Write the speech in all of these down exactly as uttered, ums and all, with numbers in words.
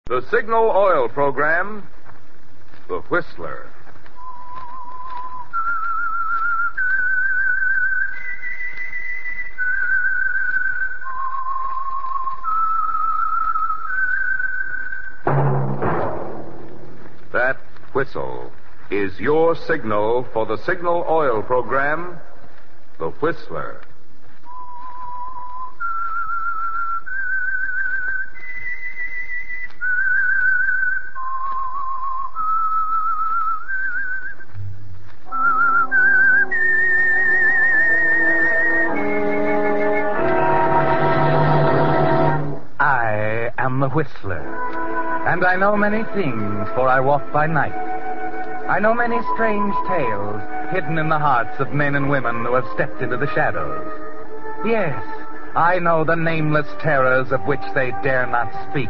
The Signal Oil Program, The Whistler. That whistle is your signal for the Signal Oil Program, The Whistler. I am the Whistler, and I know many things, for I walk by night. I know many strange tales hidden in the hearts of men and women who have stepped into the shadows. Yes, I know the nameless terrors of which they dare not speak.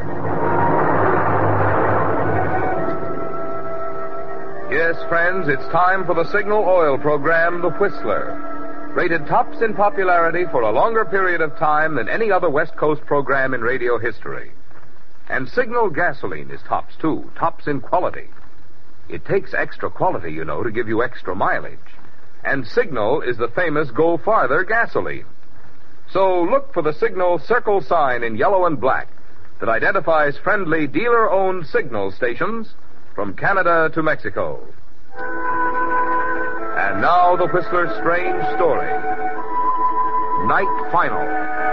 Yes, friends, it's time for the Signal Oil Program, The Whistler. Rated tops in popularity for a longer period of time than any other West Coast program in radio history. And Signal gasoline is tops, too. Tops in quality. It takes extra quality, you know, to give you extra mileage. And Signal is the famous Go Farther gasoline. So look for the Signal circle sign in yellow and black that identifies friendly dealer-owned Signal stations from Canada to Mexico. And now the Whistler's strange story. Night Final.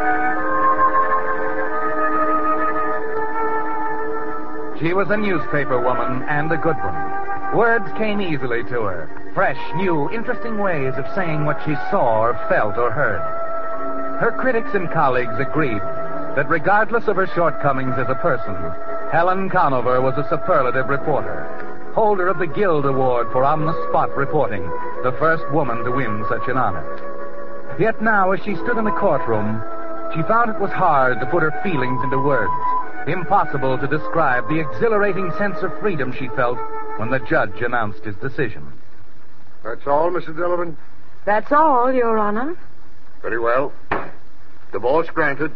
She was a newspaper woman and a good one. Words came easily to her. Fresh, new, interesting ways of saying what she saw or felt or heard. Her critics and colleagues agreed that regardless of her shortcomings as a person, Helen Conover was a superlative reporter, holder of the Guild Award for on-the-spot reporting, the first woman to win such an honor. Yet now, as she stood in the courtroom, she found it was hard to put her feelings into words, impossible to describe the exhilarating sense of freedom she felt when the judge announced his decision. That's all, Missus Delavan? That's all, Your Honor. Very well. Divorce granted.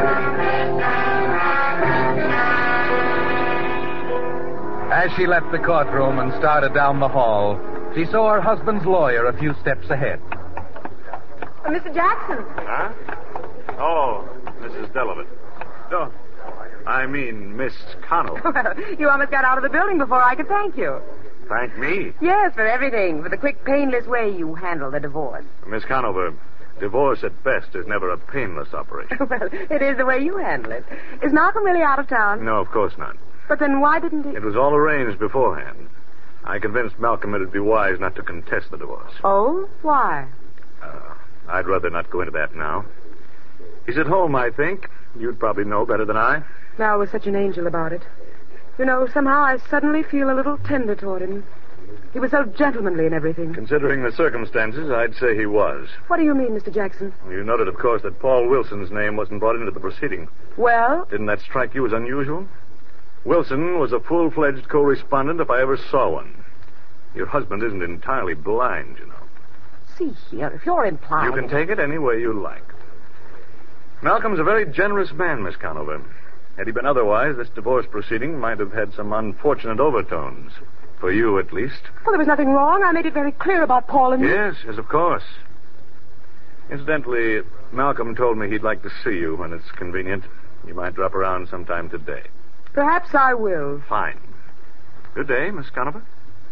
As she left the courtroom and started down the hall, she saw her husband's lawyer a few steps ahead. Uh, Mister Jackson. Huh? Oh, Missus Delavan. Oh, I mean, Miss Conover. Well, you almost got out of the building before I could thank you. Thank me. Yes, for everything. For the quick, painless way you handle the divorce. Miss Conover, divorce at best is never a painless operation. Well, it is the way you handle it. Is Malcolm really out of town? No, of course not. But then why didn't he... It was all arranged beforehand. I convinced Malcolm it'd be wise not to contest the divorce. Oh? Why? Uh, I'd rather not go into that now. He's at home, I think. You'd probably know better than I. Mal was such an angel about it. You know, somehow I suddenly feel a little tender toward him. He was so gentlemanly and everything. Considering the circumstances, I'd say he was. What do you mean, Mister Jackson? You noted, of course, that Paul Wilson's name wasn't brought into the proceeding. Well? Didn't that strike you as unusual? Wilson was a full-fledged co-respondent if I ever saw one. Your husband isn't entirely blind, you know. See here, if you're implying... You can take it any way you like. Malcolm's a very generous man, Miss Conover. Had he been otherwise, this divorce proceeding might have had some unfortunate overtones. For you, at least. Well, there was nothing wrong. I made it very clear about Paul and me. Yes, yes, of course. Incidentally, Malcolm told me he'd like to see you when it's convenient. You might drop around sometime today. Perhaps I will. Fine. Good day, Miss Conover.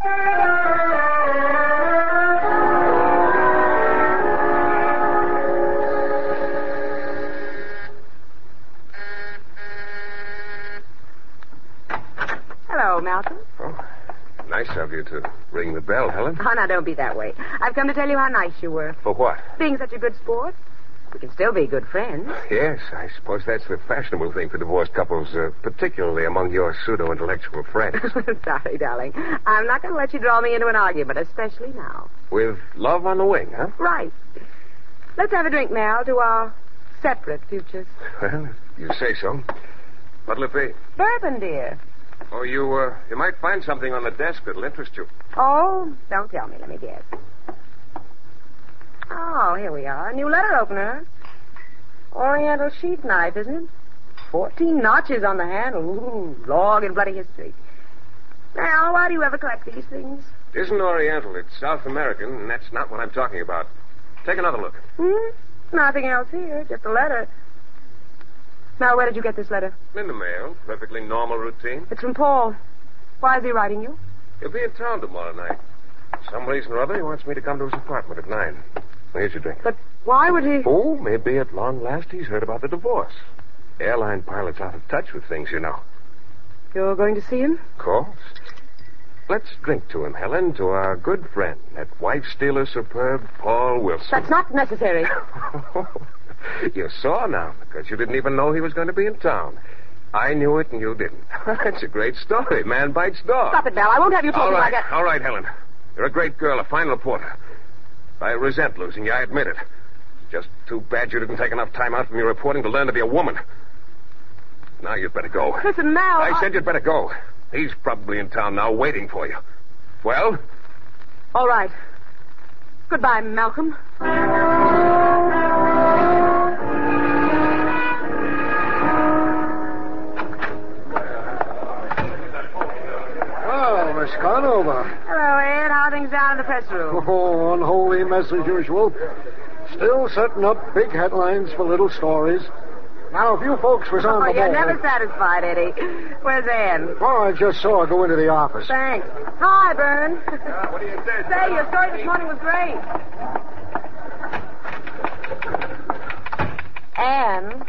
Hello, Malcolm. Oh, nice of you to ring the bell, Helen. Oh, now, don't be that way. I've come to tell you how nice you were. For what? Being such a good sport. We can still be good friends. Yes, I suppose that's the fashionable thing for divorced couples, uh, particularly among your pseudo-intellectual friends. Sorry, darling. I'm not going to let you draw me into an argument, especially now. With love on the wing, huh? Right. Let's have a drink, Mal, to our separate futures. Well, if you say so. What'll it be? Bourbon, dear. Oh, you, uh, you might find something on the desk that'll interest you. Oh, don't tell me. Let me guess. Oh, here we are. A new letter opener. Oriental sheath knife, isn't it? Fourteen notches on the handle. Ooh, long and bloody history. Now, why do you ever collect these things? It isn't Oriental. It's South American, and that's not what I'm talking about. Take another look. Hmm? Nothing else here. Just a letter. Now, where did you get this letter? In the mail. Perfectly normal routine. It's from Paul. Why is he writing you? He'll be in town tomorrow night. For some reason or other, he wants me to come to his apartment at nine. Well, here's your drink. But why would he... Oh, maybe at long last he's heard about the divorce. Airline pilot's out of touch with things, you know. You're going to see him? Of course. Let's drink to him, Helen, to our good friend, that wife-stealer superb, Paul Wilson. That's not necessary. You're sore now because you didn't even know he was going to be in town. I knew it and you didn't. It's a great story. Man bites dog. Stop it, Mel. I won't have you talking all right, like that. All right, Helen. You're a great girl, a fine reporter. I resent losing you, I admit it. It's just too bad you didn't take enough time out from your reporting to learn to be a woman. Now you'd better go. Listen, Mel. I, I said you'd better go. He's probably in town now waiting for you. Well? All right. Goodbye, Malcolm. Oh, Miss Conover. Hello, Ed. How are things down in the press room? Oh, unholy mess as usual. Still setting up big headlines for little stories. Now, if you folks was on Oh, the you're ball... never satisfied, Eddie. Where's Ann? Oh, I just saw her go into the office. Thanks. Hi, Bern. What do you say? Say, your story this morning was great. Ann?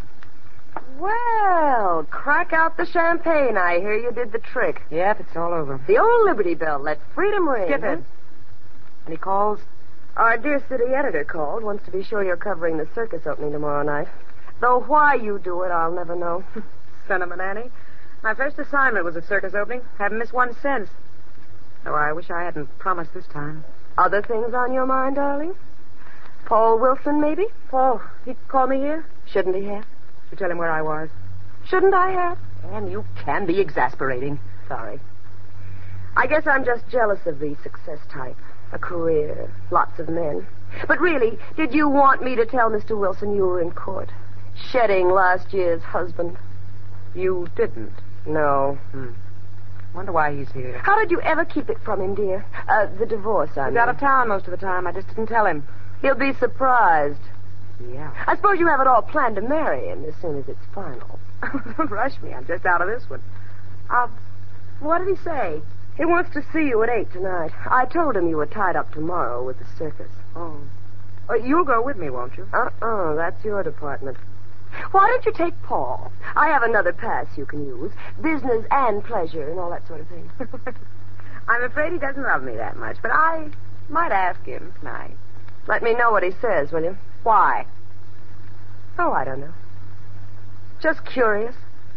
Well, crack out the champagne. I hear you did the trick. Yep, it's all over. The old Liberty Bell. Let freedom ring. Skip it. Any calls? Our dear city editor called. Wants to be sure you're covering the circus opening tomorrow night. Though why you do it, I'll never know. Sentiment, Annie. My first assignment was a circus opening. Haven't missed one since. Though I wish I hadn't promised this time. Other things on your mind, darling? Paul Wilson, maybe? Paul, he called me here? Shouldn't he have? You tell him where I was. Shouldn't I have? And you can be exasperating. Sorry. I guess I'm just jealous of the success type. A career, lots of men. But really, did you want me to tell Mister Wilson you were in court? Shedding last year's husband? You didn't? No. Hmm. Wonder why he's here. How did you ever keep it from him, dear? Uh, the divorce, I mean. He's out of town most of the time. I just didn't tell him. He'll be surprised. Yeah. I suppose you have it all planned to marry him as soon as it's final. Don't rush me. I'm just out of this one. Uh, what did he say? He wants to see you at eight tonight. I told him you were tied up tomorrow with the circus. Oh. Oh, you'll go with me, won't you? Uh-uh. That's your department. Why don't you take Paul? I have another pass you can use. Business and pleasure and all that sort of thing. I'm afraid he doesn't love me that much, but I might ask him tonight. Let me know what he says, will you? Why? Oh, I don't know. Just curious.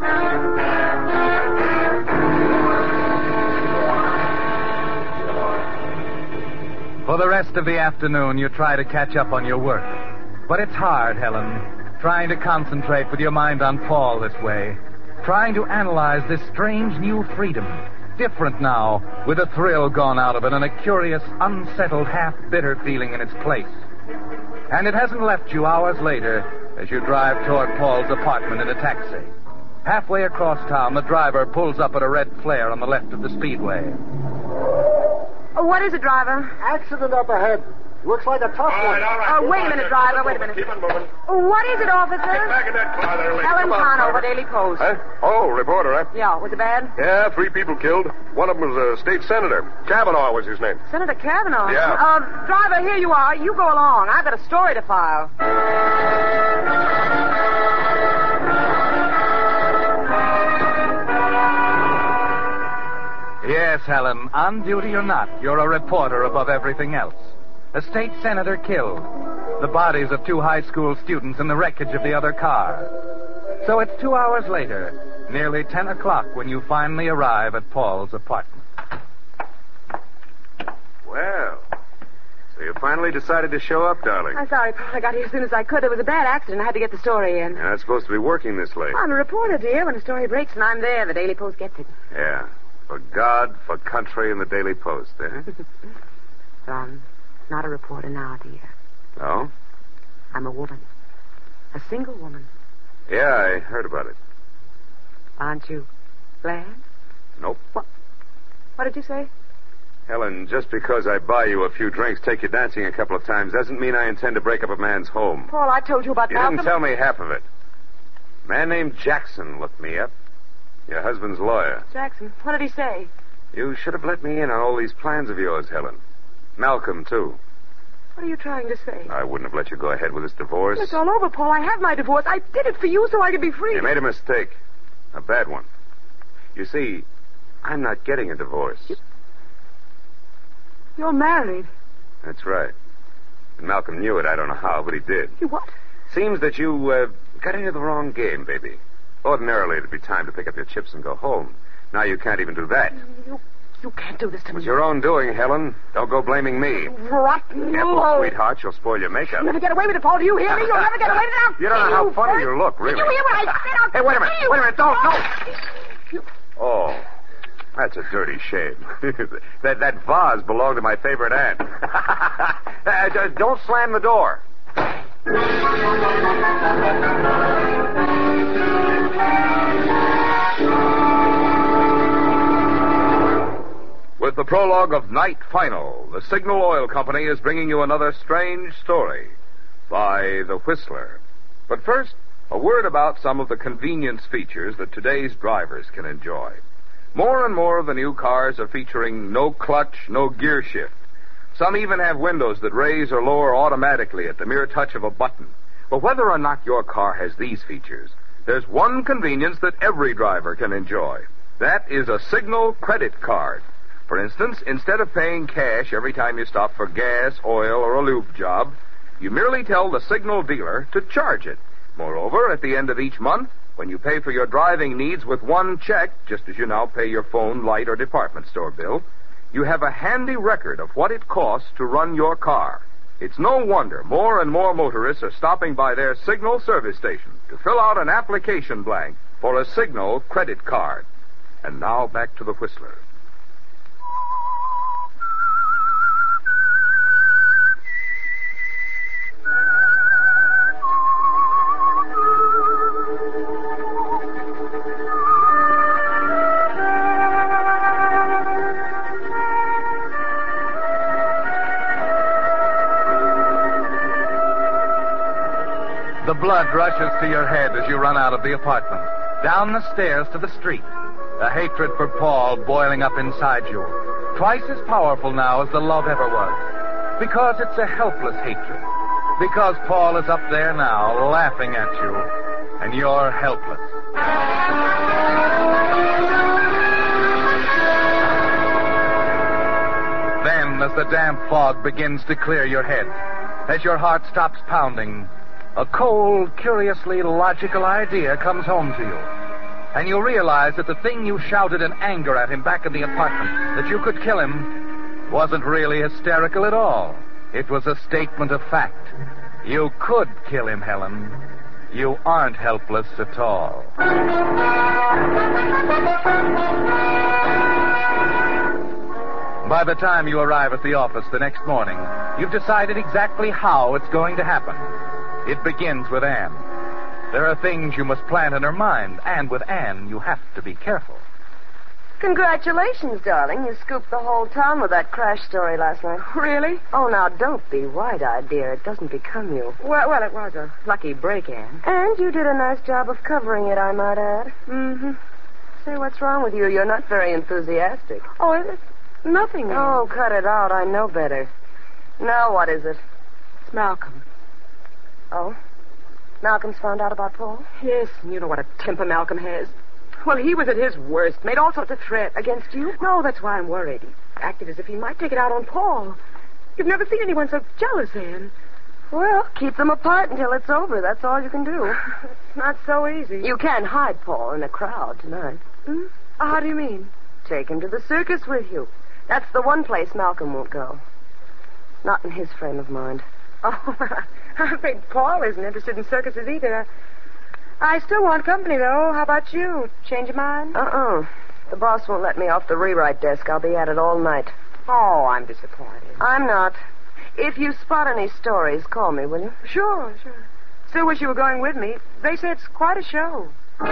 For the rest of the afternoon, you try to catch up on your work. But it's hard, Helen, trying to concentrate with your mind on Paul this way. Trying to analyze this strange new freedom. Different now, with a thrill gone out of it and a curious, unsettled, half-bitter feeling in its place. And it hasn't left you hours later as you drive toward Paul's apartment in a taxi. Halfway across town, the driver pulls up at a red flare on the left of the speedway. Oh, what is it, driver? Accident up ahead. Looks like a tough All right, one. all right. Oh, wait a minute, driver. Wait a minute. Keep it moving. Oh, what is it, officer? Get back in that car there, lady. Helen Come on, Conover, Carver. Daily Post. Huh? Oh, reporter, huh? Yeah, was it bad? Yeah, three people killed. One of them was a state senator. Kavanaugh was his name. Senator Kavanaugh? Yeah. Uh, driver, here you are. You go along. I've got a story to file. Yes, Helen, on duty or not, you're a reporter above everything else. A state senator killed. The bodies of two high school students in the wreckage of the other car. So it's two hours later, nearly ten o'clock, when you finally arrive at Paul's apartment. Well, so you finally decided to show up, darling. I'm sorry, Paul. I got here as soon as I could. There was a bad accident. I had to get the story in. You're not supposed to be working this late. I'm a reporter, dear. When a story breaks and I'm there, the Daily Post gets it. Yeah. For God, for country, and the Daily Post, eh? But I'm not a reporter now, dear. Oh? I'm a woman. A single woman. Yeah, I heard about it. Aren't you glad? Nope. What? What did you say? Helen, just because I buy you a few drinks, take you dancing a couple of times, doesn't mean I intend to break up a man's home. Paul, I told you about You Malcolm. didn't tell me half of it. A man named Jackson looked me up. Your husband's lawyer. Jackson, what did he say? You should have let me in on all these plans of yours, Helen. Malcolm, too. What are you trying to say? I wouldn't have let you go ahead with this divorce. It's all over, Paul. I have my divorce. I did it for you so I could be free. You made a mistake. A bad one. You see, I'm not getting a divorce. You... You're married. That's right. And Malcolm knew it. I don't know how, but he did. You what? Seems that you uh, got into the wrong game, baby. Ordinarily, it'd be time to pick up your chips and go home. Now you can't even do that. You, you can't do this to It me. was your own doing, Helen. Don't go blaming me. Rotten. Careful, sweetheart. You'll spoil your makeup. You'll never get away with it, Paul. Do you hear me? You'll never get away with it. I'll You don't know kill how you funny first. you look, really. Did you hear what I said? I'll Hey, wait a minute. kill you. Wait a minute. Don't, don't. Oh, that's a dirty shame. that that vase belonged to my favorite aunt. uh, don't slam the door. With the prologue of Night Final, the Signal Oil Company is bringing you another strange story by The Whistler. But first, a word about some of the convenience features that today's drivers can enjoy. More and more of the new cars are featuring no clutch, no gear shift. Some even have windows that raise or lower automatically at the mere touch of a button. But whether or not your car has these features, there's one convenience that every driver can enjoy. That is a Signal credit card. For instance, instead of paying cash every time you stop for gas, oil, or a lube job, you merely tell the Signal dealer to charge it. Moreover, at the end of each month, when you pay for your driving needs with one check, just as you now pay your phone, light, or department store bill, you have a handy record of what it costs to run your car. It's no wonder more and more motorists are stopping by their Signal service station to fill out an application blank for a Signal credit card. And now back to the Whistler. The blood rushes to your head as you run out of the apartment, down the stairs to the street. The hatred for Paul boiling up inside you, twice as powerful now as the love ever was. Because it's a helpless hatred. Because Paul is up there now, laughing at you, and you're helpless. Then, as the damp fog begins to clear your head, as your heart stops pounding, a cold, curiously logical idea comes home to you. And you realize that the thing you shouted in anger at him back in the apartment, that you could kill him, wasn't really hysterical at all. It was a statement of fact. You could kill him, Helen. You aren't helpless at all. By the time you arrive at the office the next morning, you've decided exactly how it's going to happen. It begins with Anne. There are things you must plan in her mind, and with Anne, you have to be careful. Congratulations, darling. You scooped the whole town with that crash story last night. Really? Oh, now, don't be wide-eyed, dear. It doesn't become you. Well, well, it was a lucky break, Anne. And you did a nice job of covering it, I might add. Mm-hmm. Say, what's wrong with you? You're not very enthusiastic. Oh, it's nothing, Anne. Oh, cut it out. I know better. Now, what is it? It's Malcolm. Oh? Malcolm's found out about Paul? Yes, and you know what a temper Malcolm has. Well, he was at his worst, made all sorts of threats. Against you? No, that's why I'm worried. He acted as if he might take it out on Paul. You've never seen anyone so jealous, Anne. Well, keep them apart until it's over. That's all you can do. It's not so easy. You can't hide Paul in a crowd tonight. Hmm? How do you mean? Take him to the circus with you. That's the one place Malcolm won't go. Not in his frame of mind. Oh, I'm afraid Paul isn't interested in circuses either. I still want company, though. How about you? Change your mind? Uh-uh. The boss won't let me off the rewrite desk. I'll be at it all night. Oh, I'm disappointed. I'm not. If you spot any stories, call me, will you? Sure, sure. Still wish you were going with me. They say it's quite a show.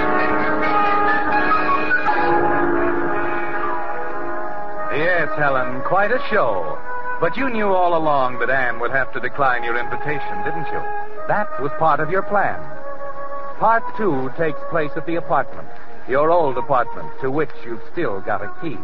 Yes, Helen, quite a show. But you knew all along that Anne would have to decline your invitation, didn't you? That was part of your plan. Part two takes place at the apartment, your old apartment, to which you've still got a key.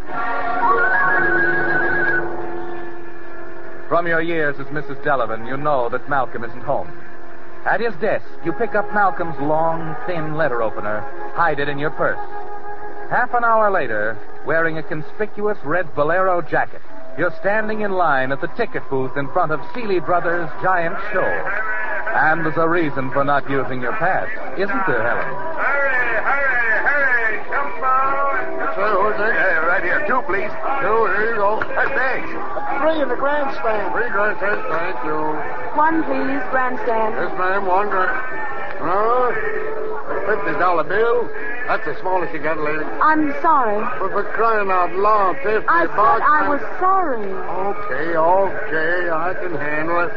From your years as Missus Delavan, you know that Malcolm isn't home. At his desk, you pick up Malcolm's long, thin letter opener, hide it in your purse. Half an hour later, wearing a conspicuous red bolero jacket, you're standing in line at the ticket booth in front of Seeley Brothers' giant show. And there's a reason for not using your pass, isn't there, Helen? Hurry, hurry, hurry. Come on. Sir, who's it? Uh, right here. Two, please. Two, here you go. Uh, thanks. Three in the grandstand. Three grandstand, thank you. One, please, grandstand. Yes, ma'am, one grand. Uh, fifty dollar bill. That's the smallest you got, lady. I'm sorry. But for crying out loud, fifty I said bucks. I was sorry. Okay, okay, I can handle it.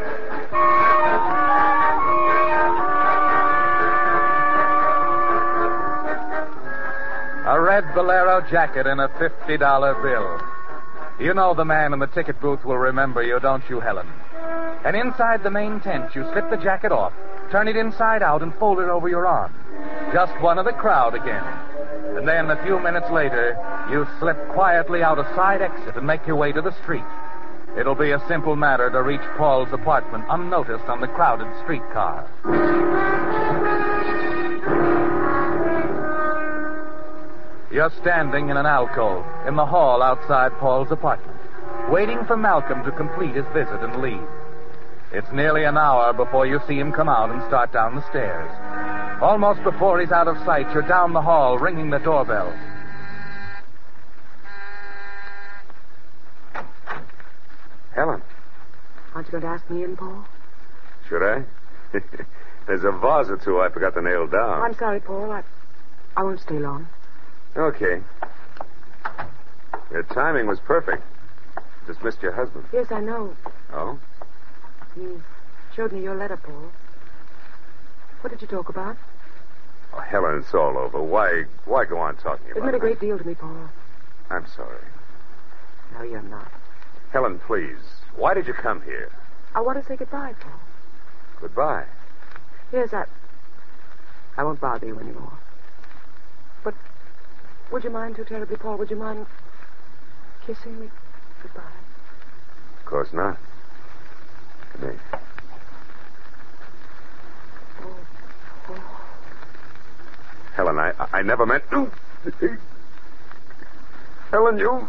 A red bolero jacket and a fifty dollar bill. You know the man in the ticket booth will remember you, don't you, Helen? And inside the main tent, you slip the jacket off, turn it inside out, and fold it over your arm. Just one of the crowd again. And then, a few minutes later, you slip quietly out a side exit and make your way to the street. It'll be a simple matter to reach Paul's apartment unnoticed on the crowded streetcar. You're standing in an alcove in the hall outside Paul's apartment, waiting for Malcolm to complete his visit and leave. It's nearly an hour before you see him come out and start down the stairs. Almost before he's out of sight, you're down the hall ringing the doorbell. Helen. Aren't you going to ask me in, Paul? Should I? There's a vase or two I forgot to nail down. I'm sorry, Paul. I, I won't stay long. Okay. Your timing was perfect. Just missed your husband. Yes, I know. Oh? He showed me your letter, Paul. What did you talk about? Oh, Helen, it's all over. Why why go on talking about It it? meant a great deal to me, Paul. I'm sorry. No, you're not. Helen, please. Why did you come here? I want to say goodbye, Paul. Goodbye. Yes, I... I won't bother you anymore. But would you mind too terribly, Paul? Would you mind kissing me goodbye? Of course not. Good night. Oh, oh. Helen, I, I never meant... Helen, you...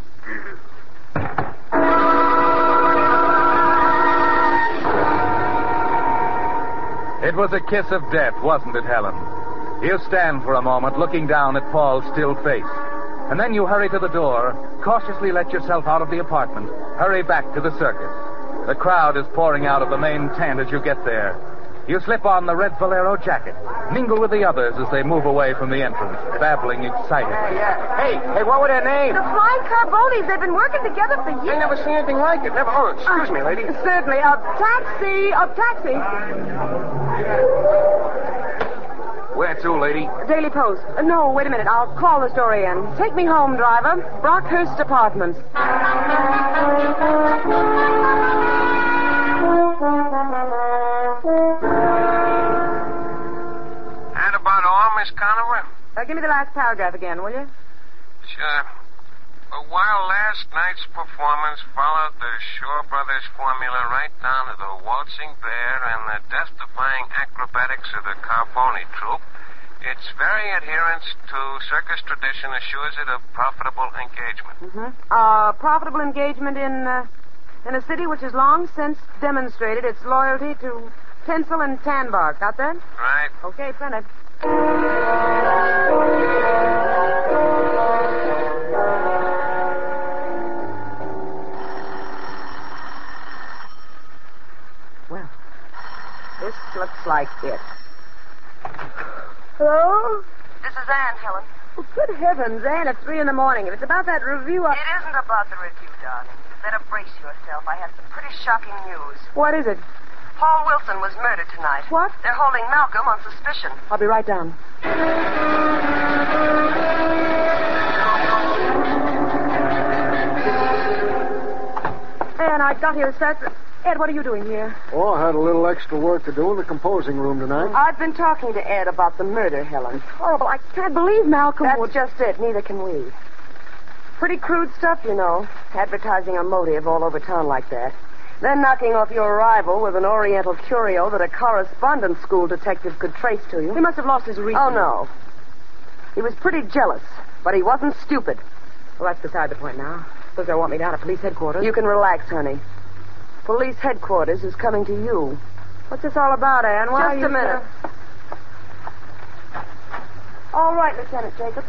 It was a kiss of death, wasn't it, Helen? You stand for a moment looking down at Paul's still face. And then you hurry to the door, cautiously let yourself out of the apartment, hurry back to the circus. The crowd is pouring out of the main tent as you get there. You slip on the red bolero jacket, mingle with the others as they move away from the entrance, babbling excitedly. Hey, uh, hey, hey, what were their names? The Flying Carbonis. They've been working together for years. I never seen anything like it. Never. Oh, excuse me, lady. Certainly. A taxi. A taxi. Where to, lady? Daily Post. Uh, no, wait a minute. I'll call the story in. Take me home, driver. Brockhurst Apartments. That about all, Miss Conover? Uh, give me the last paragraph again, will you? Sure. But while last night's performance followed the Shaw Brothers formula right down to the waltzing bear and the death-defying acrobatics of the Carboni troupe, its very adherence to circus tradition assures it a profitable engagement. Mm-hmm. Uh, profitable engagement in, uh, in a city which has long since demonstrated its loyalty to tinsel and tan bark. Got that? Right. Okay, print it. Well, this looks like it. Hello? This is Anne, Helen. Oh, good heavens, Anne, it's three in the morning. If it's about that review, I... It isn't about the review, darling. You better brace yourself. I have some pretty shocking news. What is it? Paul Wilson was murdered tonight. What? They're holding Malcolm on suspicion. I'll be right down. And I got here, sir. Ed, what are you doing here? Oh, I had a little extra work to do in the composing room tonight. I've been talking to Ed about the murder, Helen. Horrible. I can't believe Malcolm That's would... just it. Neither can we. Pretty crude stuff, you know. Advertising a motive all over town like that. Then knocking off your rival with an Oriental curio that a correspondence school detective could trace to you. He must have lost his reason. Oh, no. He was pretty jealous, but he wasn't stupid. Well, that's beside the point now. Suppose they'll want me down at police headquarters. You can relax, honey. Police headquarters is coming to you. What's this all about, Anne? Why Just are you a minute. So... All right, Lieutenant Jacobs.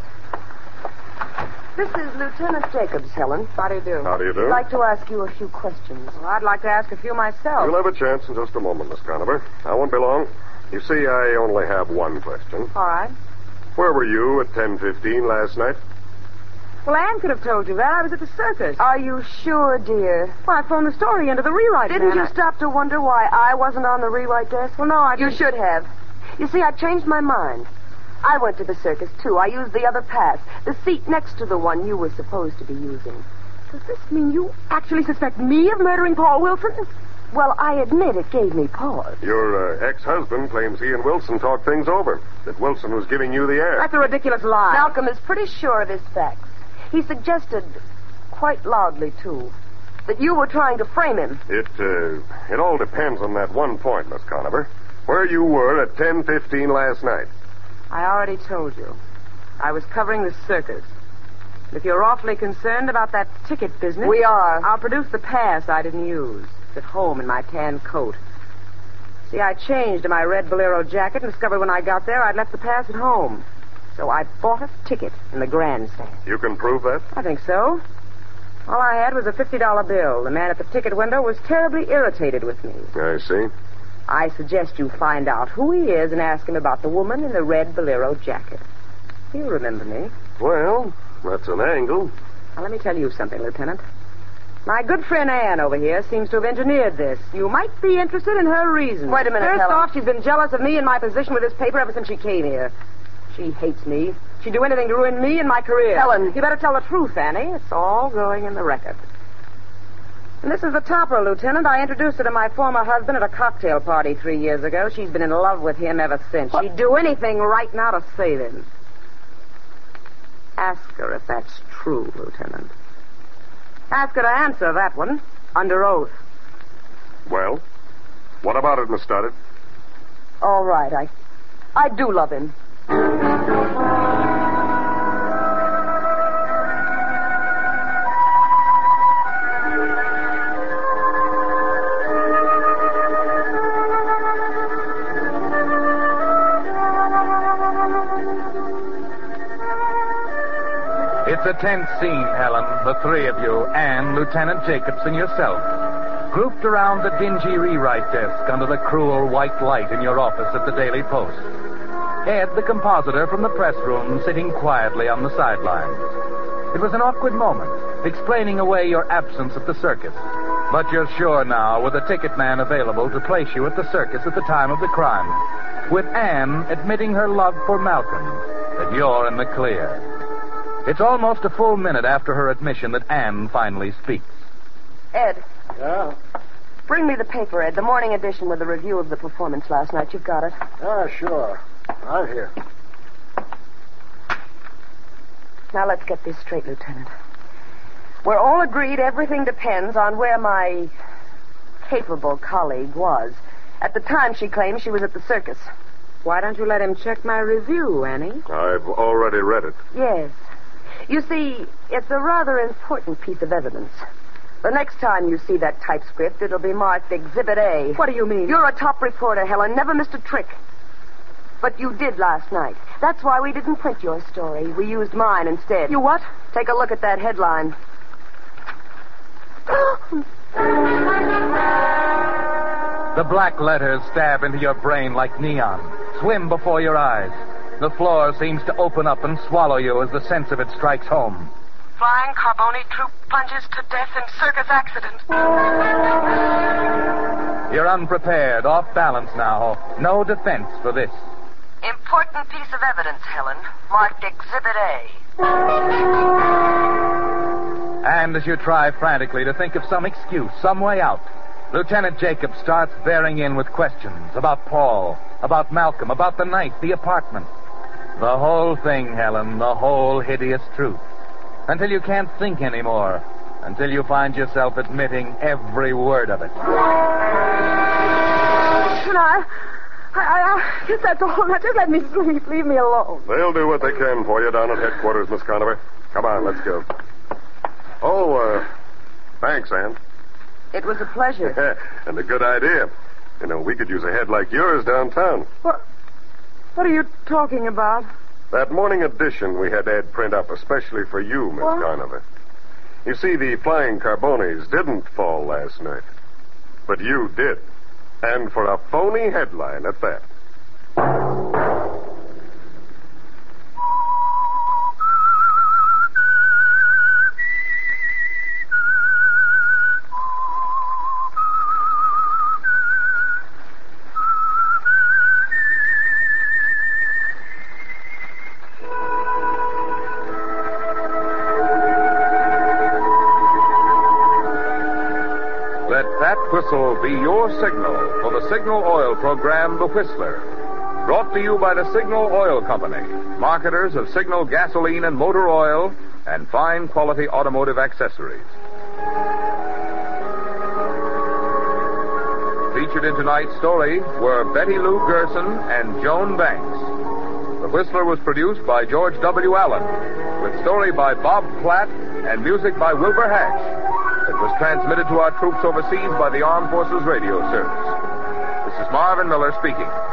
This is Lieutenant Jacobs, Helen. How do you do? How do you do? I'd like to ask you a few questions. Well, I'd like to ask a few myself. You'll have a chance in just a moment, Miss Conover. I won't be long. You see, I only have one question. All right. Where were you at ten fifteen last night? Well, Anne could have told you that. I was at the circus. Are you sure, dear? Well, I phoned the story into the rewrite Didn't man. you stop to wonder why I wasn't on the rewrite desk? Well, no, I You didn't. should have. You see, I changed my mind. I went to the circus, too. I used the other pass, the seat next to the one you were supposed to be using. Does this mean you actually suspect me of murdering Paul Wilson? Well, I admit it gave me pause. Your uh, ex-husband claims he and Wilson talked things over, that Wilson was giving you the air. That's a ridiculous lie. Malcolm is pretty sure of his facts. He suggested, quite loudly, too, that you were trying to frame him. It, uh, it all depends on that one point, Miss Conover. Where you were at ten fifteen last night. I already told you. I was covering the circus. If you're awfully concerned about that ticket business... We are. I'll produce the pass I didn't use. It's at home in my tan coat. See, I changed to my red bolero jacket and discovered when I got there I'd left the pass at home. So I bought a ticket in the grandstand. You can prove that? I think so. All I had was a fifty dollar bill. The man at the ticket window was terribly irritated with me. I see. I suggest you find out who he is and ask him about the woman in the red bolero jacket. He'll remember me. Well, that's an angle. Now, let me tell you something, Lieutenant. My good friend Anne over here seems to have engineered this. You might be interested in her reasons. Wait a minute, First Helen. off, she's been jealous of me and my position with this paper ever since she came here. She hates me. She'd do anything to ruin me and my career. Helen. You better tell the truth, Annie. It's all going in the record. And this is the topper, Lieutenant. I introduced her to my former husband at a cocktail party three years ago. She's been in love with him ever since. What? She'd do anything right now to save him. Ask her if that's true, Lieutenant. Ask her to answer that one under oath. Well, what about it, Miss Stoddard? All right, I... I do love him. It's a tense scene, Helen, the three of you, Anne, Lieutenant Jacobs, and yourself, grouped around the dingy rewrite desk under the cruel white light in your office at the Daily Post. Ed, the compositor from the press room, sitting quietly on the sidelines. It was an awkward moment, explaining away your absence at the circus. But you're sure now, with a ticket man available to place you at the circus at the time of the crime, with Anne admitting her love for Malcolm, that you're in the clear. It's almost a full minute after her admission that Anne finally speaks. Ed, Yeah? bring me the paper, Ed, the morning edition with the review of the performance last night. You've got it. Yeah, sure. Right here. Now, let's get this straight, Lieutenant. We're all agreed everything depends on where my capable colleague was. At the time, she claims she was at the circus. Why don't you let him check my review, Annie? I've already read it. Yes. You see, it's a rather important piece of evidence. The next time you see that typescript, it'll be marked Exhibit A. What do you mean? You're a top reporter, Helen. Never missed a trick. But you did last night. That's why we didn't print your story. We used mine instead. You what? Take a look at that headline. The black letters stab into your brain like neon, swim before your eyes. The floor seems to open up and swallow you as the sense of it strikes home. Flying Carboni troop plunges to death in circus accident. You're unprepared, off balance now. No defense for this. Important piece of evidence, Helen. Marked Exhibit A. And as you try frantically to think of some excuse, some way out, Lieutenant Jacobs starts bearing in with questions about Paul, about Malcolm, about the night, the apartment. The whole thing, Helen, the whole hideous truth. Until you can't think anymore. Until you find yourself admitting every word of it. Can I... I, I, I guess that's all. Now, just let me sleep. Leave me alone. They'll do what they can for you down at headquarters, Miss Conover. Come on, let's go. Oh, uh, thanks, Ann. It was a pleasure. And a good idea. You know, we could use a head like yours downtown. What? What are you talking about? That morning edition we had Ed print up especially for you, Miss What? Conover. You see, the flying Carbones didn't fall last night. But you did. And for a phony headline at that. Let that whistle be your signal for the Signal Oil program, The Whistler. Brought to you by the Signal Oil Company, marketers of Signal gasoline and motor oil and fine quality automotive accessories. Featured in tonight's story were Betty Lou Gerson and Joan Banks. The Whistler was produced by George W. Allen, with story by Bob Platt and music by Wilbur Hatch. It was transmitted to our troops overseas by the Armed Forces Radio Service. This is Marvin Miller speaking.